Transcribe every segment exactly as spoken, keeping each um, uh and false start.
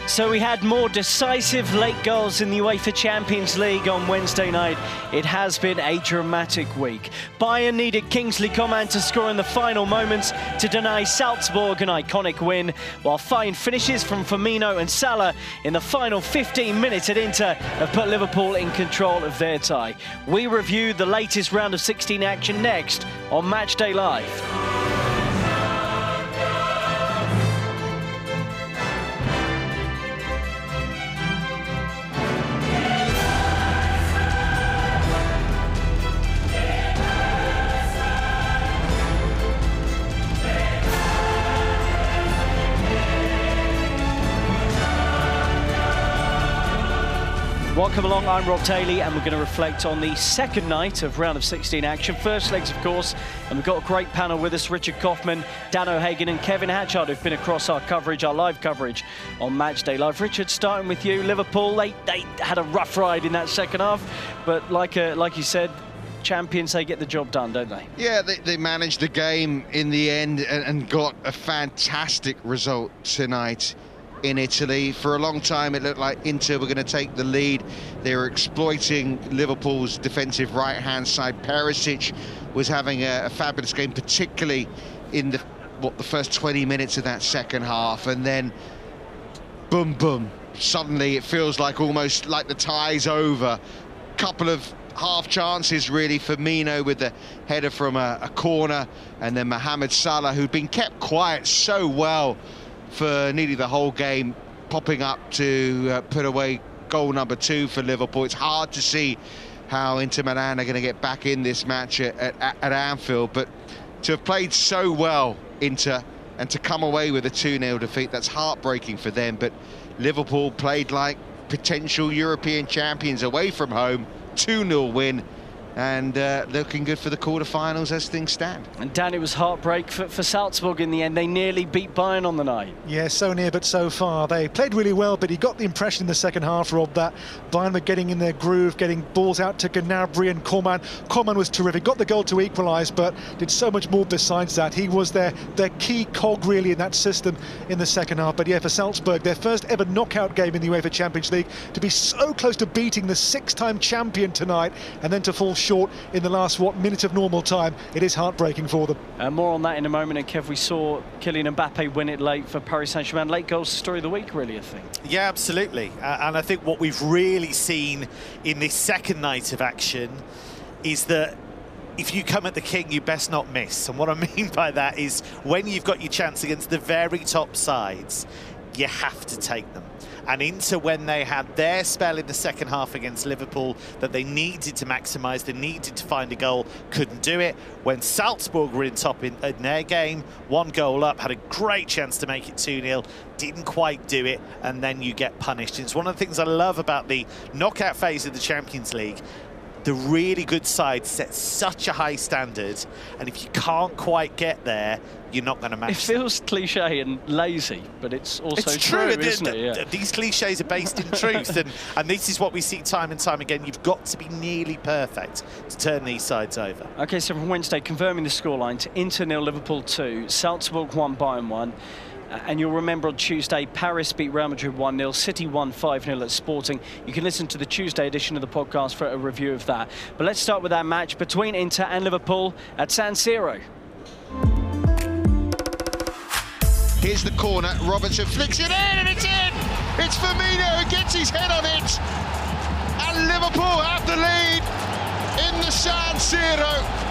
So we had more decisive late goals in the UEFA Champions League on Wednesday night. It has been a dramatic week. Bayern needed Kingsley Coman to score in the final moments to deny Salzburg an iconic win, while fine finishes from Firmino and Salah in the final fifteen minutes at Inter have put Liverpool in control of their tie. We review the latest round of sixteen action next on Matchday Live. Welcome along, I'm Rob Taylor, and we're going to reflect on the second night of round of sixteen action. First legs, of course, and we've got a great panel with us. Richard Kaufman, Dan O'Hagan and Kevin Hatchard, who've been across our coverage, our live coverage on Matchday Live. Richard, starting with you, Liverpool, they, they had a rough ride in that second half, but like, uh, like you said, champions, they get the job done, don't they? Yeah, they, they managed the game in the end and, and got a fantastic result tonight in Italy. For a long time it looked like Inter were going to take the lead. They were exploiting Liverpool's defensive right hand side. Perisic was having a, a fabulous game, particularly in the what the first twenty minutes of that second half, and then boom boom, suddenly it feels like almost like the tie's over. Couple of half chances really. Firmino with the header from a, a corner, and then Mohamed Salah, who'd been kept quiet so well for nearly the whole game, popping up to uh, put away goal number two for Liverpool. It's hard to see how Inter Milan are going to get back in this match at, at, at Anfield, but to have played so well, Inter, and to come away with a two nil defeat, that's heartbreaking for them. But Liverpool played like potential European champions away from home, two nil win, and uh, looking good for the quarterfinals as things stand. And Dan, it was heartbreak for, for Salzburg in the end. They nearly beat Bayern on the night. Yeah, so near but so far. They played really well, but he got the impression in the second half, Rob, that Bayern were getting in their groove, getting balls out to Gnabry and Coman. Coman was terrific, got the goal to equalise, but did so much more besides that. He was their, their key cog, really, in that system in the second half. But yeah, for Salzburg, their first ever knockout game in the UEFA Champions League, to be so close to beating the six-time champion tonight, and then to fall short in the last, what, minute of normal time, it is heartbreaking for them. Uh, more on that in a moment. And Kev, we saw Kylian Mbappe win it late for Paris Saint-Germain. Late goals, story of the week, really, I think. Yeah, absolutely. Uh, and I think what we've really seen in this second night of action is that if you come at the king, you best not miss. And what I mean by that is when you've got your chance against the very top sides, you have to take them. And Inter, when they had their spell in the second half against Liverpool that they needed to maximise, they needed to find a goal, couldn't do it. When Salzburg were in top in, in their game, one goal up, had a great chance to make it two nil, didn't quite do it, and then you get punished. It's one of the things I love about the knockout phase of the Champions League. The really good side set such a high standard, and if you can't quite get there, you're not going to match It feels them. cliche and lazy, but it's also it's true, true, isn't the, it? The, yeah. These cliches are based in truth, and, and this is what we see time and time again. You've got to be nearly perfect to turn these sides over. OK, so from Wednesday, confirming the scorelines, Inter nil, Liverpool two, Salzburg one, Bayern one. And you'll remember on Tuesday, Paris beat Real Madrid one nil, City won five nil at Sporting. You can listen to the Tuesday edition of the podcast for a review of that. But let's start with that match between Inter and Liverpool at San Siro. Here's the corner, Robertson flicks it in and it's in! It's Firmino who gets his head on it! And Liverpool have the lead in the San Siro.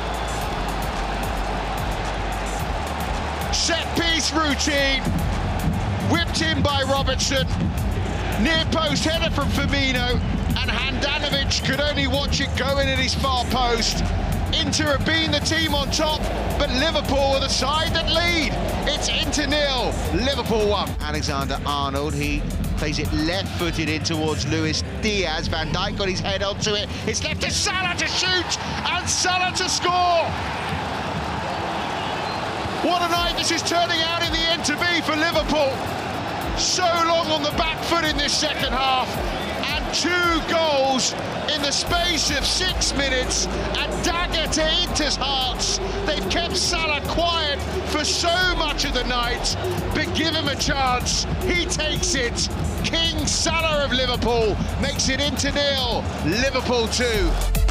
Set-piece routine, whipped in by Robertson, near post header from Firmino, and Handanovic could only watch it go in at his far post. Inter have been the team on top, but Liverpool are the side that lead. It's Inter nil, Liverpool one. Alexander-Arnold, he plays it left-footed in towards Luis Diaz. Van Dijk got his head onto it. It's left to Salah to shoot, and Salah to score. What a night this is turning out in the end to be for Liverpool. so long on the back foot in this second half, and two goals in the space of six minutes, a dagger to Inter's hearts. They've kept Salah quiet for so much of the night, but give him a chance, he takes it. King Salah of Liverpool makes it Inter nil, Liverpool two.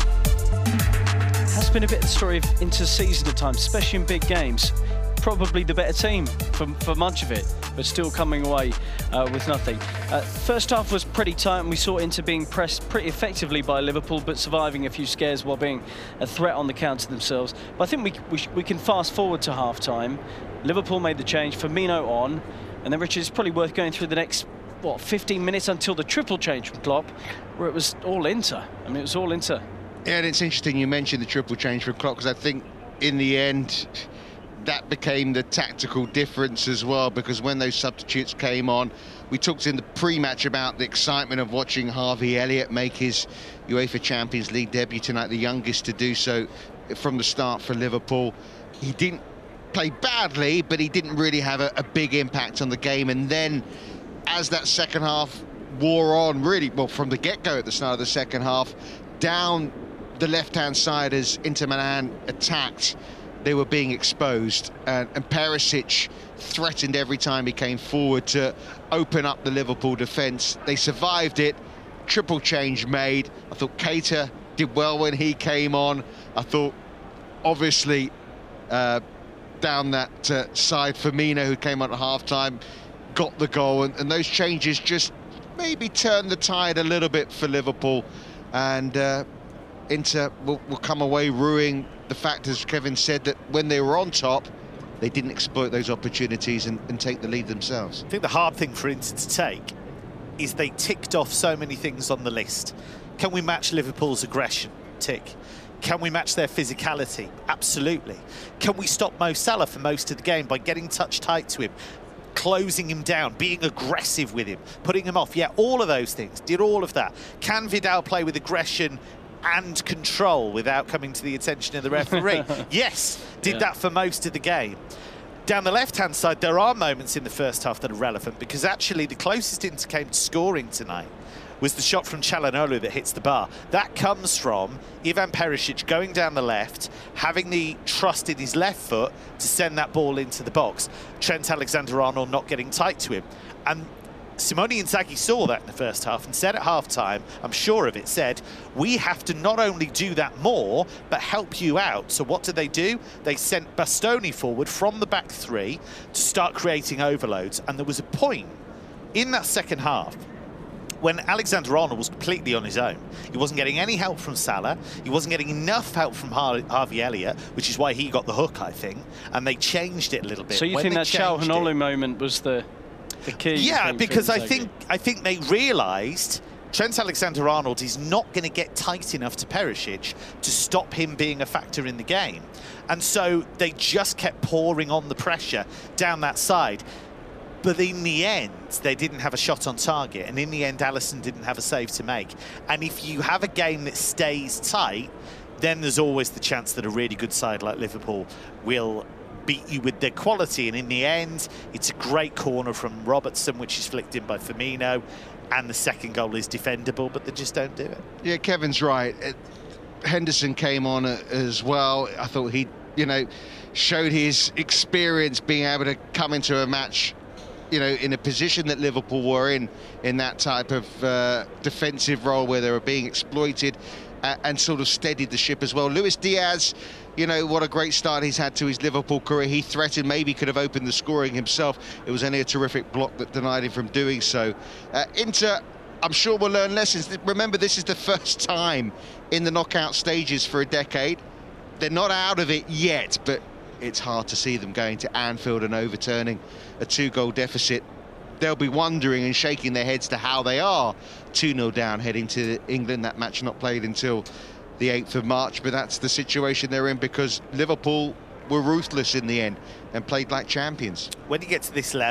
Has been a bit of the story of Inter season at times, especially in big games. Probably the better team for, for much of it, but still coming away uh, with nothing. Uh, first half was pretty tight, and we saw Inter being pressed pretty effectively by Liverpool, but surviving a few scares while being a threat on the counter themselves. But I think we, we, we can fast forward to half-time. Liverpool made the change, Firmino on, and then, Richard, it's probably worth going through the next, what, fifteen minutes until the triple change from Klopp, where it was all Inter. I mean, it was all Inter. Yeah, and it's interesting you mentioned the triple change from Klopp, because I think in the end that became the tactical difference as well, because when those substitutes came on, we talked in the pre-match about the excitement of watching Harvey Elliott make his UEFA Champions League debut tonight, the youngest to do so from the start for Liverpool. He didn't play badly, but he didn't really have a, a big impact on the game. And then as that second half wore on, really, well, from the get-go at the start of the second half, down the left-hand side as Inter Milan attacked, they were being exposed, and, and Perisic threatened every time he came forward to open up the Liverpool defence. They survived it, triple change made. I thought Keita did well when he came on. I thought, obviously, uh, down that uh, side, Firmino, who came on at half-time, got the goal, and, and those changes just maybe turned the tide a little bit for Liverpool, and uh, Inter will, will come away ruining the fact, as Kevin said, that when they were on top, they didn't exploit those opportunities and, and take the lead themselves. I think the hard thing for Inter to take is they ticked off so many things on the list. Can we match Liverpool's aggression? Tick. Can we match their physicality? Absolutely. Can we stop Mo Salah for most of the game by getting touch tight to him, closing him down, being aggressive with him, putting him off? Yeah, all of those things. Did all of that. Can Vidal play with aggression and control without coming to the attention of the referee? Yes, did yeah. that for most of the game. Down the left-hand side, there are moments in the first half that are relevant, because actually the closest Inter came to scoring tonight was the shot from Çalhanoğlu that hits the bar. That comes from Ivan Perisic going down the left, having the trust in his left foot to send that ball into the box. Trent Alexander-Arnold not getting tight to him. And Simone Inzaghi saw that in the first half and said at half-time, I'm sure of it, said, we have to not only do that more, but help you out. So what did they do? They sent Bastoni forward from the back three to start creating overloads. And there was a point in that second half when Alexander-Arnold was completely on his own. He wasn't getting any help from Salah. He wasn't getting enough help from Har Harvey Elliott, which is why he got the hook, I think. And they changed it a little bit. So you when think that Çalhanoğlu it, moment was the... The key, yeah, because I think I think they realised Trent Alexander-Arnold is not going to get tight enough to Perisic to stop him being a factor in the game. And so they just kept pouring on the pressure down that side. But in the end, they didn't have a shot on target. And in the end, Alisson didn't have a save to make. And if you have a game that stays tight, then there's always the chance that a really good side like Liverpool will beat you with their quality. And in the end, it's a great corner from Robertson, which is flicked in by Firmino, and the second goal is defendable, but they just don't do it. Yeah, Kevin's right. It, Henderson came on as well. I thought he, you know, showed his experience being able to come into a match, you know, in a position that Liverpool were in, in that type of uh, defensive role where they were being exploited, uh, and sort of steadied the ship as well. Luis Diaz, you know, what a great start he's had to his Liverpool career. He threatened, maybe could have opened the scoring himself. It was only a terrific block that denied him from doing so. Uh, Inter, I'm sure we'll learn lessons. Remember, this is the first time in the knockout stages for a decade. They're not out of it yet, but it's hard to see them going to Anfield and overturning a two-goal deficit. They'll be wondering and shaking their heads to how they are two nil down heading to England. That match not played until the eighth of March, but that's the situation they're in, because Liverpool were ruthless in the end and played like champions. When you get to this level,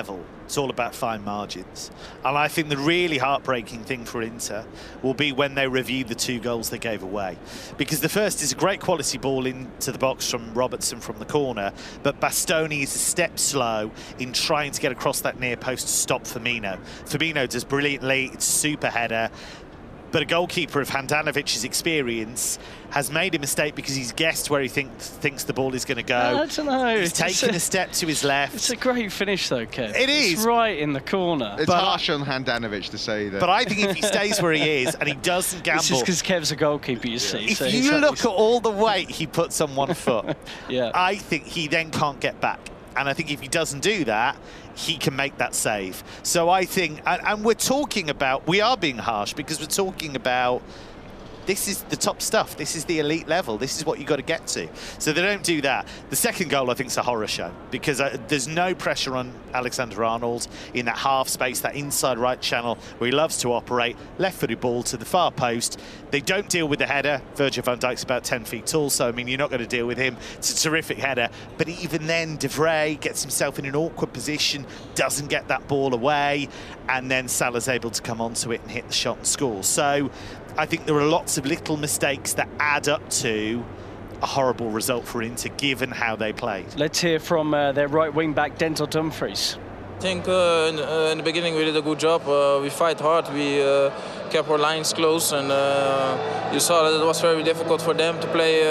It's all about fine margins. And I think the really heartbreaking thing for Inter will be when they review the two goals they gave away. Because the first is a great quality ball into the box from Robertson from the corner, but Bastoni is a step slow in trying to get across that near post to stop Firmino. Firmino does brilliantly, it's a super header. But a goalkeeper of Handanovic's experience has made a mistake because he's guessed where he think, thinks the ball is going to go. I don't know. He's taken a, a step to his left. It's a great finish, though, Kev. It is. It's right in the corner. It's but, harsh on Handanovic to say that. But I think if he stays where he is and he doesn't gamble... This is because Kev's a goalkeeper, you see. If so you look at all the weight he puts on one foot, yeah. I think he then can't get back. And I think if he doesn't do that, he can make that save. So I think, and, and we're talking about, we are being harsh because we're talking about, this is the top stuff. This is the elite level. This is what you've got to get to. So they don't do that. The second goal, I think, is a horror show because uh, there's no pressure on Alexander-Arnold in that half space, that inside right channel where he loves to operate. Left-footed ball to the far post. They don't deal with the header. Virgil van Dijk's about ten feet tall, so, I mean, you're not going to deal with him. It's a terrific header. But even then, De Vrij gets himself in an awkward position, doesn't get that ball away, and then Salah's able to come onto it and hit the shot and score. So I think there are lots of little mistakes that add up to a horrible result for Inter, given how they played. Let's hear from uh, their right wing-back, Denzel Dumfries. I think uh, in, uh, in the beginning we did a good job. Uh, we fight hard, we uh, kept our lines close, and uh, you saw that it was very difficult for them to play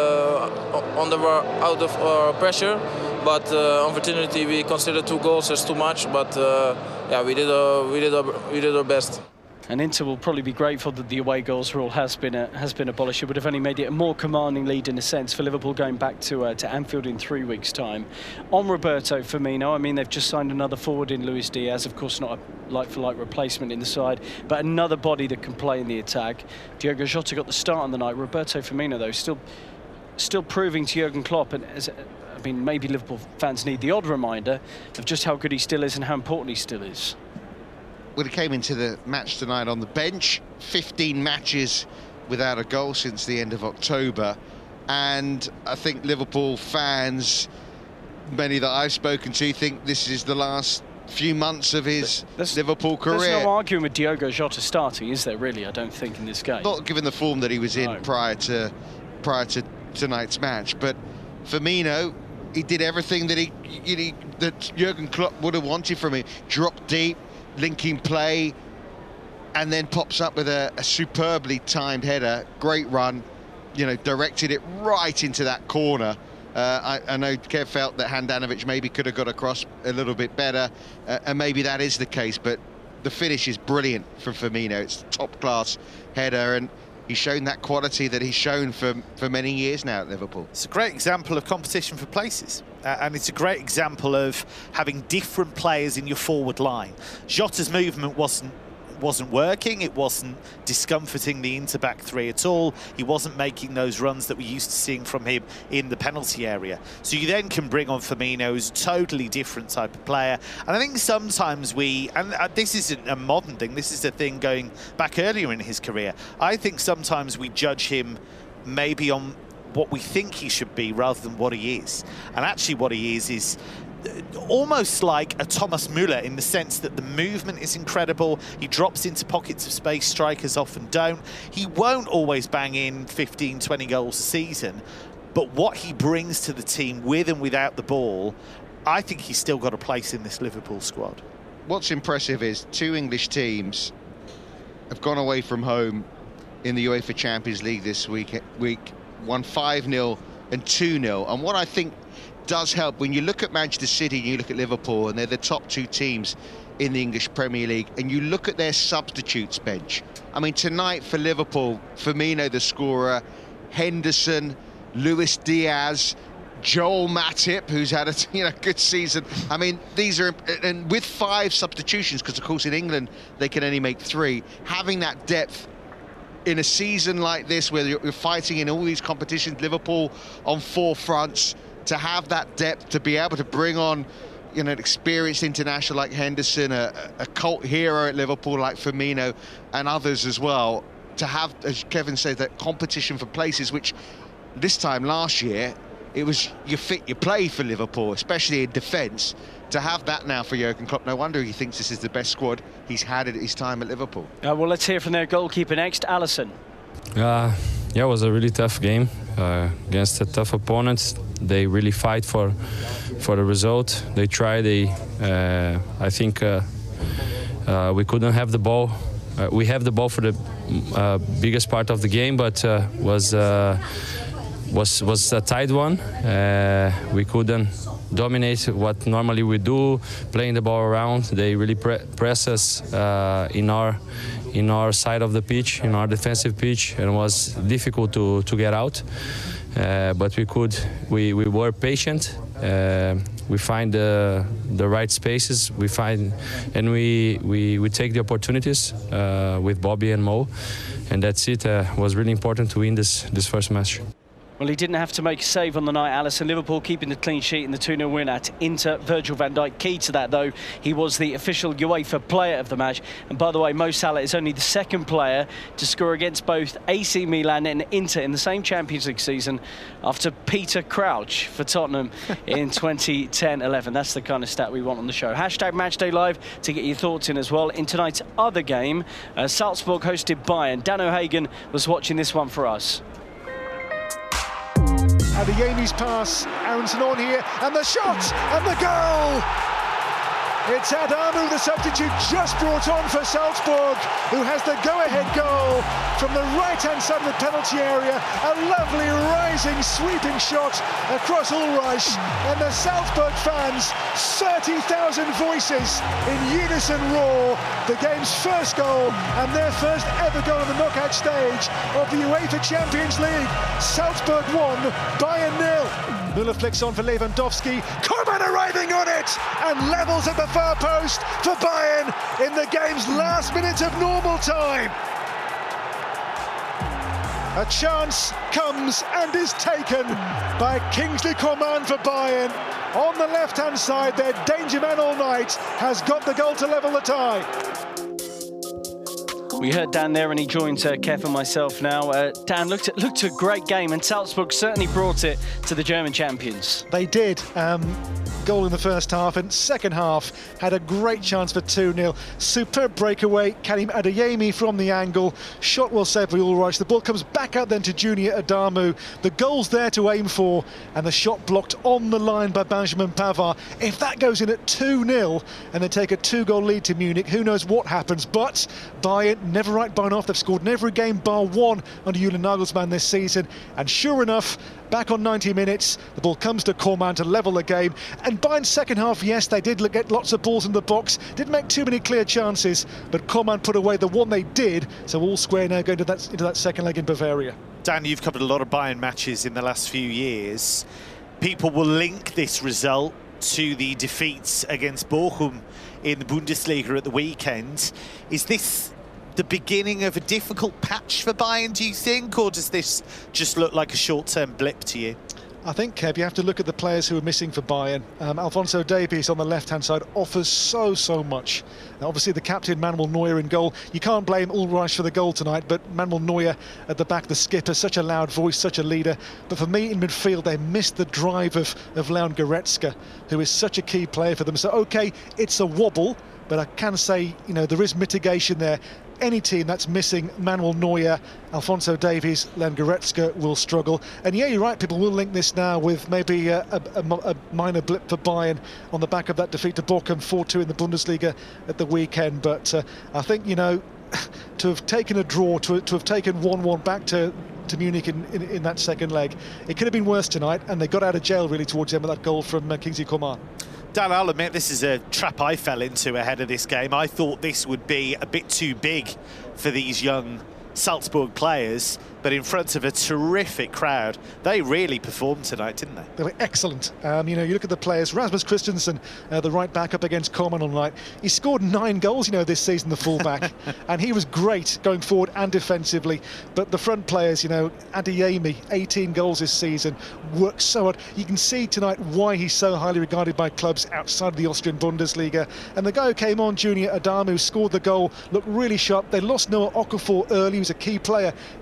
uh, under out of uh, pressure. But uh, unfortunately, we considered two goals as too much. But uh, yeah, we did uh, we did our, we did our best. And Inter will probably be grateful that the away goals rule has been uh, has been abolished. It would have only made it a more commanding lead in a sense for Liverpool going back to uh, to Anfield in three weeks' time. On Roberto Firmino, I mean, they've just signed another forward in Luis Diaz, of course not a like-for-like replacement in the side, but another body that can play in the attack. Diogo Jota got the start on the night. Roberto Firmino, though, still still proving to Jurgen Klopp, and as, I mean, maybe Liverpool fans need the odd reminder of just how good he still is and how important he still is. Well, he came into the match tonight on the bench, fifteen matches without a goal since the end of October. And I think Liverpool fans, many that I've spoken to, think this is the last few months of his there's, Liverpool career. There's no arguing with Diogo Jota starting, is there, really, I don't think, in this game? Not given the form that he was in no. prior to prior to tonight's match. But Firmino, he did everything that he, you know, that Jurgen Klopp would have wanted from him. Drop deep, linking play, and then pops up with a, a superbly timed header. Great run, you know, directed it right into that corner. Uh, I, I know Kev felt that Handanovic maybe could have got across a little bit better, uh, and maybe that is the case, but the finish is brilliant from Firmino. It's a top-class header, and he's shown that quality that he's shown for, for many years now at Liverpool. It's a great example of competition for places. Uh, and it's a great example of having different players in your forward line. Jota's movement wasn't wasn't working. It wasn't discomforting the Inter back three at all. He wasn't making those runs that we're used to seeing from him in the penalty area. So you then can bring on Firmino, who's a totally different type of player. And I think sometimes we, and this isn't a modern thing, this is a thing going back earlier in his career. I think sometimes we judge him maybe on what we think he should be rather than what he is. And actually what he is is almost like a Thomas Müller in the sense that the movement is incredible. He drops into pockets of space strikers often don't. He won't always bang in fifteen, twenty goals a season, but what he brings to the team with and without the ball, I think he's still got a place in this Liverpool squad. What's impressive is two English teams have gone away from home in the UEFA Champions League this week, week won five nil and two nil. And what I think does help, when you look at Manchester City and you look at Liverpool, and they're the top two teams in the English Premier League, and you look at their substitutes bench. I mean, tonight for Liverpool, Firmino the scorer, Henderson, Luis Diaz, Joel Matip, who's had a you know good season. I mean, these are, and with five substitutions, because of course in England they can only make three, having that depth in a season like this where you're fighting in all these competitions, Liverpool on four fronts, to have that depth, to be able to bring on, you know, an experienced international like Henderson, a, a cult hero at Liverpool like Firmino, and others as well, to have, as Kevin said, that competition for places, which this time last year it was you fit, you play for Liverpool, especially in defence. To have that now for Jurgen Klopp, no wonder he thinks this is the best squad he's had at his time at Liverpool. Uh, well, let's hear from their goalkeeper next, Alisson. Uh, yeah, it was a really tough game uh, against a tough opponent. They really fight for for the result. They try. They, uh, I think, uh, uh, we couldn't have the ball. Uh, we have the ball for the uh, biggest part of the game, but uh, was uh, was was a tight one. Uh, we couldn't dominate what normally we do, playing the ball around. They really pre press us uh, in our in our side of the pitch, in our defensive pitch, and it was difficult to to get out. Uh, but we could, we we were patient. Uh, we find the the right spaces. We find, and we we we take the opportunities uh, with Bobby and Mo, and that's it. Uh, was really important to win this this first match. Well, he didn't have to make a save on the night, Alisson. Liverpool keeping the clean sheet in the two nil win at Inter. Virgil van Dijk, key to that, though. He was the official UEFA player of the match. And by the way, Mo Salah is only the second player to score against both A C Milan and Inter in the same Champions League season after Peter Crouch for Tottenham in twenty ten eleven. That's the kind of stat we want on the show. Hashtag Matchday Live to get your thoughts in as well. In tonight's other game, uh, Salzburg hosted Bayern. Dan O'Hagan was watching this one for us. Adeyemi's pass, Aronson on here, and the shot, and the goal! It's Adamu, the substitute, just brought on for Salzburg, who has the go-ahead goal from the right-hand side of the penalty area. A lovely rising, sweeping shot across Ulreich, and the Salzburg fans, thirty thousand voices in unison roar. The game's first goal, and their first ever goal on the knockout stage of the UEFA Champions League. Salzburg one, Bayern nil. Müller flicks on for Lewandowski. Coman arriving on it and levels at the far post for Bayern in the game's last minute of normal time. A chance comes and is taken by Kingsley Coman for Bayern. On the left-hand side, their danger man all night has got the goal to level the tie. We heard Dan there, and he joins uh, Kev and myself now. Uh, Dan, looked at, looked a great game, and Salzburg certainly brought it to the German champions. They did. Um, goal in the first half, and second half had a great chance for two nil. Superb breakaway, Karim Adeyemi from the angle. Shot well saved by Ulreich. The ball comes back out then to Junior Adamu. The goal's there to aim for, and the shot blocked on the line by Benjamin Pavard. If that goes in at two nil, and they take a two-goal lead to Munich, who knows what happens. But Bayern never write Bayern off. They've scored in every game bar one under Julian Nagelsmann this season, and sure enough, back on ninety minutes, the ball comes to Coman to level the game. And Bayern's second half, yes, they did get lots of balls in the box, didn't make too many clear chances, but Coman put away the one they did, so all square now going to that, into that second leg in Bavaria. Dan, you've covered a lot of Bayern matches in the last few years. People will link this result to the defeats against Bochum in the Bundesliga at the weekend. Is this the beginning of a difficult patch for Bayern, do you think, or does this just look like a short-term blip to you? I think, Kev, you have to look at the players who are missing for Bayern. Um, Alphonso Davies on the left-hand side offers so, so much. Now, obviously, the captain, Manuel Neuer, in goal. You can't blame Ulreich for the goal tonight, but Manuel Neuer at the back, the skipper, such a loud voice, such a leader. But for me, in midfield, they missed the drive of, of Leon Goretzka, who is such a key player for them. So, OK, it's a wobble, but I can say, you know, there is mitigation there. Any team that's missing Manuel Neuer, Alphonso Davies, Leon Goretzka will struggle. And yeah, you're right, people will link this now with maybe a, a, a minor blip for Bayern on the back of that defeat to Bochum four two in the Bundesliga at the weekend. But uh, I think, you know, to have taken a draw, to, to have taken one one back to to Munich in, in, in that second leg, it could have been worse tonight, and they got out of jail really towards the end of that goal from uh, Kingsley Coman. Dan, I'll admit this is a trap I fell into ahead of this game. I thought this would be a bit too big for these young Salzburg players, but in front of a terrific crowd, they really performed tonight, didn't they? They were excellent. Um, you know, you look at the players. Rasmus Christensen, uh, the right back up against Coman on night. He scored nine goals, you know, this season, the fullback, and he was great going forward and defensively. But the front players, you know, Adeyemi, eighteen goals this season, worked so hard. You can see tonight why he's so highly regarded by clubs outside of the Austrian Bundesliga. And the guy who came on, Junior Adamu, scored the goal, looked really sharp. They lost Noah Okafor early. He was a key player in their attack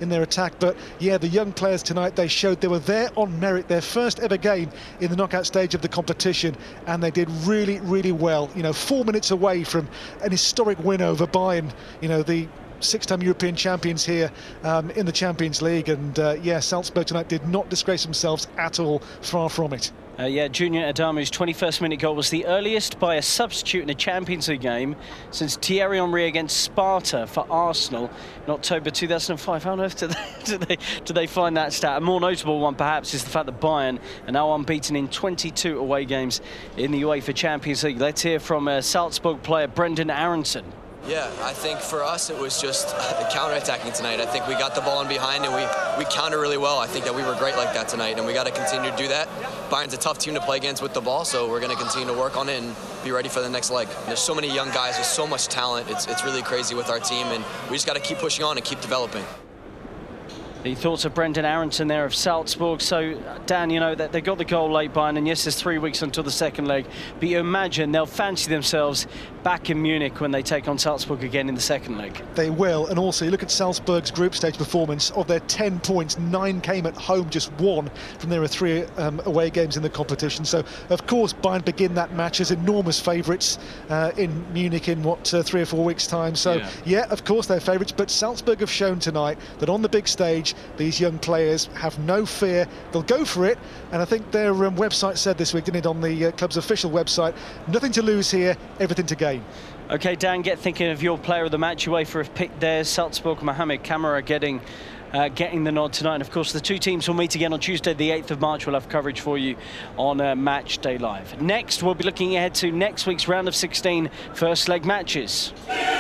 back. But yeah, the young players tonight, they showed they were there on merit, their first ever game in the knockout stage of the competition, and they did really, really well. You know, four minutes away from an historic win over Bayern, you know, the six-time European champions here um, in the Champions League. And uh, yeah, Salzburg tonight did not disgrace themselves at all, far from it. Uh, yeah, Junior Adamu's twenty-first minute goal was the earliest by a substitute in a Champions League game since Thierry Henry against Sparta for Arsenal in October two thousand five. How on earth did they, did they, did they find that stat? A more notable one, perhaps, is the fact that Bayern are now unbeaten in twenty-two away games in the UEFA Champions League. Let's hear from uh, Salzburg player Brendan Aronson. Yeah, I think for us it was just counter-attacking tonight. I think we got the ball in behind and we, we countered really well. I think that we were great like that tonight, and we got to continue to do that. Bayern's a tough team to play against with the ball, so we're going to continue to work on it and be ready for the next leg. There's so many young guys, there's so much talent. It's, it's really crazy with our team, and we just got to keep pushing on and keep developing. The thoughts of Brendan Aronson there of Salzburg. So, Dan, you know, that they got the goal late, Bayern, and yes, there's three weeks until the second leg. But you imagine they'll fancy themselves back in Munich when they take on Salzburg again in the second leg. They will, and also you look at Salzburg's group stage performance. Of their ten points, nine came at home, just one from their three um, away games in the competition. So, of course, Bayern begin that match as enormous favourites uh, in Munich in, what, uh, three or four weeks' time. So, yeah. yeah, of course they're favourites, but Salzburg have shown tonight that on the big stage, these young players have no fear. They'll go for it, and I think their um, website said this week, didn't it, on the uh, club's official website, nothing to lose here, everything to gain. OK, Dan, get thinking of your player of the match. UEFA have picked theirs, Salzburg, Mohamed Kamara getting uh, getting the nod tonight. And of course, the two teams will meet again on Tuesday, the eighth of March. We'll have coverage for you on uh, Match Day Live. Next, we'll be looking ahead to next week's round of sixteen first leg matches.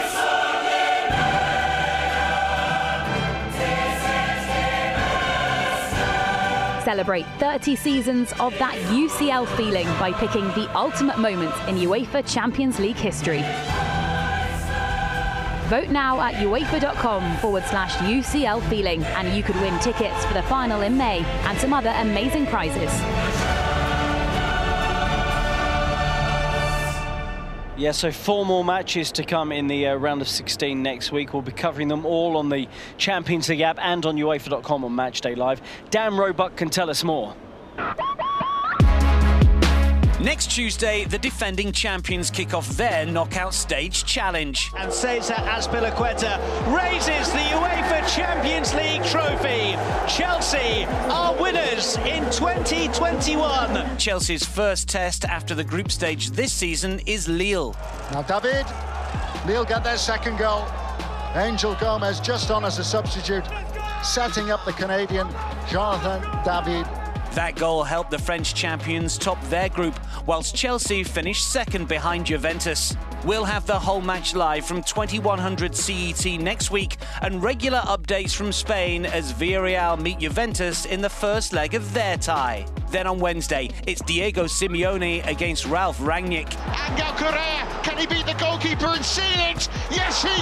Celebrate thirty seasons of that U C L feeling by picking the ultimate moment in UEFA Champions League history. Vote now at UEFA.com forward slash UCL feeling, and you could win tickets for the final in May and some other amazing prizes. Yeah, so four more matches to come in the uh, round of sixteen next week. We'll be covering them all on the Champions League app and on UEFA dot com on Matchday Live. Dan Roebuck can tell us more. Next Tuesday, the defending champions kick off their knockout stage challenge. And Cesar Azpilicueta raises the UEFA Champions League trophy. Chelsea are winners in twenty twenty-one. Chelsea's first test after the group stage this season is Lille. Now David, Lille get their second goal. Angel Gomez just on as a substitute, setting up the Canadian Jonathan David. That goal helped the French champions top their group, whilst Chelsea finished second behind Juventus. We'll have the whole match live from twenty-one hundred C E T next week, and regular updates from Spain as Villarreal meet Juventus in the first leg of their tie. Then on Wednesday, it's Diego Simeone against Ralf Rangnick. Angel Correa, can he beat the goalkeeper and seal it? Yes, he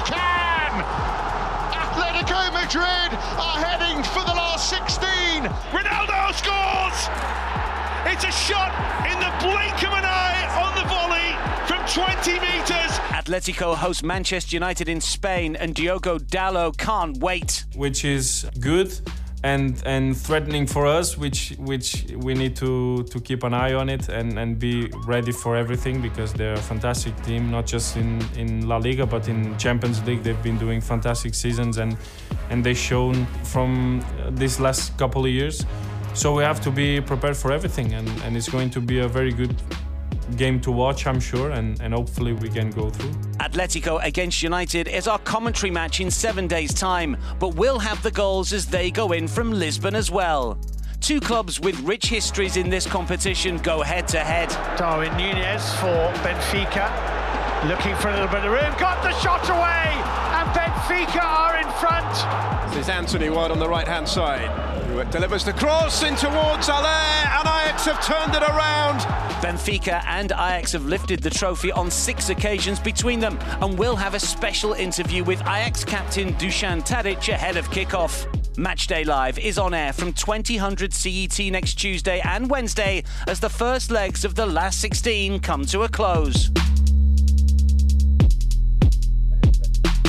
can! Atletico Madrid are heading for the last sixteen. Ronaldo scores! It's a shot in the blink of an eye on the volley from twenty metres. Atletico host Manchester United in Spain, and Diogo Dalot can't wait. Which is good and and threatening for us, which which we need to to keep an eye on it and and be ready for everything, because they're a fantastic team, not just in in La Liga but in Champions League. They've been doing fantastic seasons, and and they've shown from these last couple of years. So we have to be prepared for everything, and and it's going to be a very good game to watch, I'm sure, and, and hopefully we can go through. Atletico against United is our commentary match in seven days' time, but we'll have the goals as they go in from Lisbon as well. Two clubs with rich histories in this competition go head-to-head. Darwin Núñez for Benfica, looking for a little bit of room, got the shot away, and Benfica are in front. This is Anthony Ward on the right-hand side, who delivers the cross in towards Allaire, and Ajax have turned it around. Benfica and Ajax have lifted the trophy on six occasions between them, and we'll have a special interview with Ajax captain Dusan Tadic ahead of kick-off. Matchday Live is on air from twenty hundred C E T next Tuesday and Wednesday as the first legs of the last sixteen come to a close.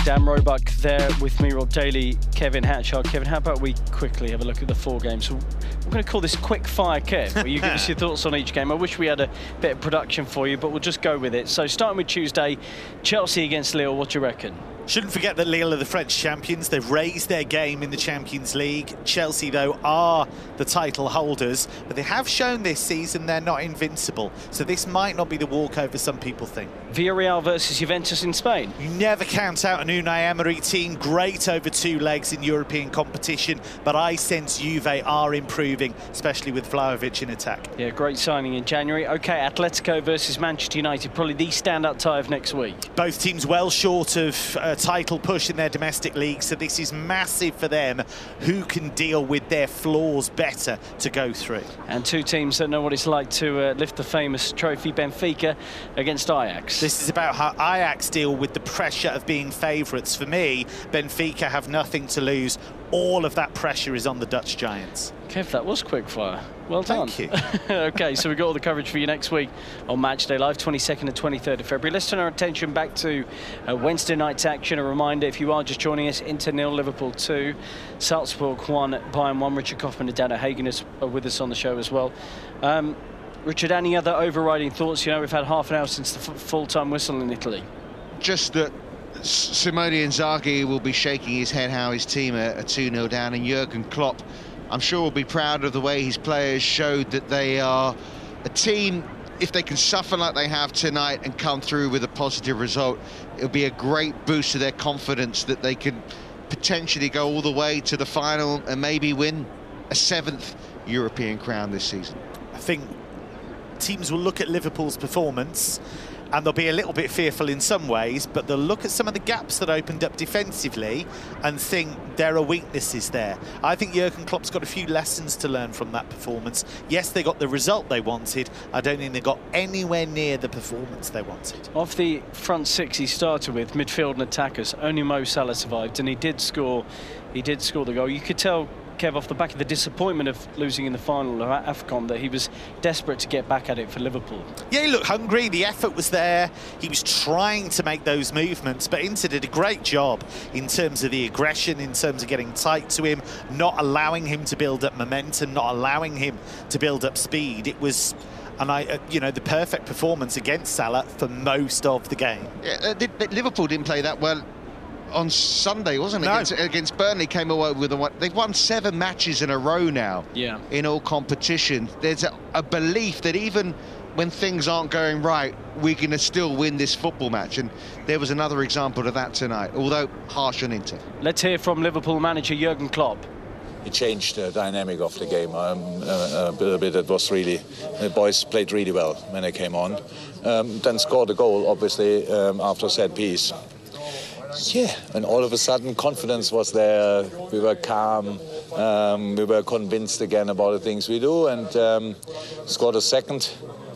Dan Roebuck there with me, Rob Daly, Kevin Hatchard. Kevin, how about we quickly have a look at the four games? We're going to call this quick fire, Kev, where you give us your thoughts on each game. I wish we had a bit of production for you, but we'll just go with it. So starting with Tuesday, Chelsea against Lille, what do you reckon? Shouldn't forget that Lille are the French champions. They've raised their game in the Champions League. Chelsea, though, are the title holders, but they have shown this season they're not invincible. So this might not be the walkover some people think. Villarreal versus Juventus in Spain. You never count out an Unai Emery team. Great over two legs in European competition, but I sense Juve are improving, especially with Vlahovic in attack. Yeah, great signing in January. OK, Atletico versus Manchester United, probably the standout tie of next week. Both teams well short of uh, title push in their domestic league, so this is massive for them. Who can deal with their flaws better to go through? And two teams that know what it's like to uh, lift the famous trophy, Benfica against Ajax. This is about how Ajax deal with the pressure of being favourites. For me, Benfica have nothing to lose. All of that pressure is on the Dutch Giants. Kev, that was quick fire. Well done. Thank you. OK, so we've got all the coverage for you next week on Matchday Live, twenty-second and twenty-third of February. Let's turn our attention back to uh, Wednesday night's action. A reminder, if you are just joining us, Inter nil, Liverpool two, Salzburg one, Bayern one. Richard Kaufman and Dana Hagen is with us on the show as well. Um, Richard, any other overriding thoughts? You know, we've had half an hour since the full-time whistle in Italy. Just that Simone Inzaghi will be shaking his head how his team are two nil down, and Jurgen Klopp, I'm sure, will be proud of the way his players showed that they are a team. If they can suffer like they have tonight and come through with a positive result, it'll be a great boost to their confidence that they can potentially go all the way to the final and maybe win a seventh European crown this season. I think teams will look at Liverpool's performance and they'll be a little bit fearful in some ways, but they'll look at some of the gaps that opened up defensively and think there are weaknesses there. I think Jurgen Klopp's got a few lessons to learn from that performance. Yes, they got the result they wanted. I don't think they got anywhere near the performance they wanted. Of the front six he started with, midfield and attackers, only Mo Salah survived, and he did score. He did score the goal. You could tell, Kev, off the back of the disappointment of losing in the final of AFCON, that he was desperate to get back at it for Liverpool. Yeah, he looked hungry, the effort was there, he was trying to make those movements, but Inter did a great job in terms of the aggression, in terms of getting tight to him, not allowing him to build up momentum, not allowing him to build up speed. It was, and I, uh, you know, the perfect performance against Salah for most of the game. Yeah, uh, did, Liverpool didn't play that well on Sunday, wasn't it? No. Against, against Burnley, came away with a one. They've won seven matches in a row now. Yeah. In all competitions, there's a, a belief that even when things aren't going right, we're going to still win this football match. And there was another example of that tonight, although harsh on Inter. Let's hear from Liverpool manager Jurgen Klopp. It changed the dynamic of the game um, uh, a little bit. It was really, the boys played really well when they came on. Um, then scored a goal, obviously, um, after set piece. Yeah, and all of a sudden confidence was there. We were calm. Um, we were convinced again about the things we do, and um, scored a second,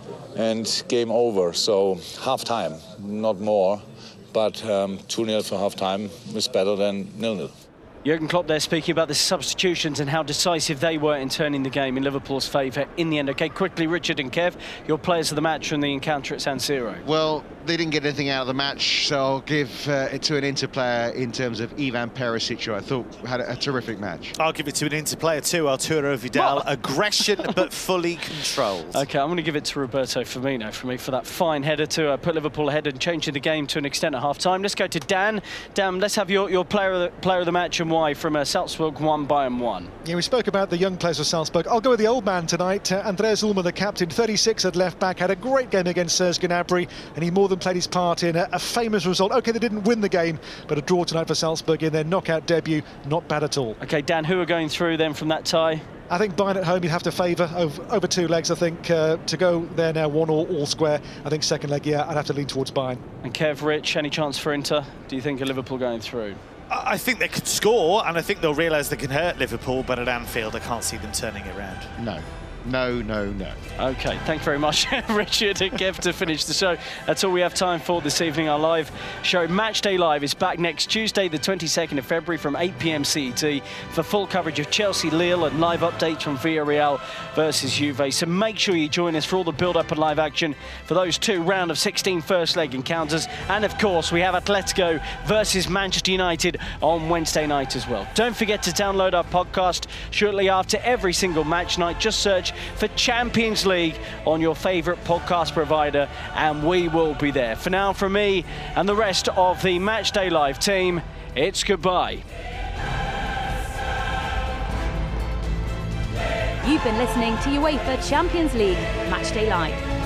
and game over. So half time, not more, but um, two nil for half time was better than nil nil. Jurgen Klopp there speaking about the substitutions and how decisive they were in turning the game in Liverpool's favour in the end. OK, quickly, Richard and Kev, your players of the match from the encounter at San Siro. Well, they didn't get anything out of the match, so I'll give uh, it to an Inter player in terms of Ivan Perisic, who I thought had a, a terrific match. I'll give it to an Inter player too, Arturo Vidal. What? Aggression, but fully controlled. OK, I'm going to give it to Roberto Firmino for me for that fine header to uh, put Liverpool ahead and changing the game to an extent at half-time. Let's go to Dan. Dan, let's have your, your player, of the, player of the match and why from uh, Salzburg one, Bayern one. Yeah, we spoke about the young players of Salzburg. I'll go with the old man tonight. Uh, Andreas Ulmer, the captain, thirty-six at left-back, had a great game against Serge Gnabry, and he more than played his part in a, a famous result. OK, they didn't win the game, but a draw tonight for Salzburg in their knockout debut. Not bad at all. OK, Dan, who are going through then from that tie? I think Bayern at home you'd have to favour over, over two legs. I think uh, to go there now one all, all square. I think second leg, yeah, I'd have to lean towards Bayern. And Kev, Rich, any chance for Inter? Do you think of Liverpool going through? I think they could score, and I think they'll realise they can hurt Liverpool, but at Anfield I can't see them turning it around. No. No, no, no. Okay, thank you very much, Richard and Kev, to finish the show. That's all we have time for this evening. Our live show, Matchday Live, is back next Tuesday, the twenty-second of February from eight p m C E T for full coverage of Chelsea Lille and live updates from Villarreal versus Juve. So make sure you join us for all the build-up and live action for those two round of sixteen first leg encounters. And of course, we have Atletico versus Manchester United on Wednesday night as well. Don't forget to download our podcast shortly after every single match night. Just search for Champions League on your favourite podcast provider and we will be there. For now, from me and the rest of the Matchday Live team, it's goodbye. You've been listening to UEFA Champions League Matchday Live.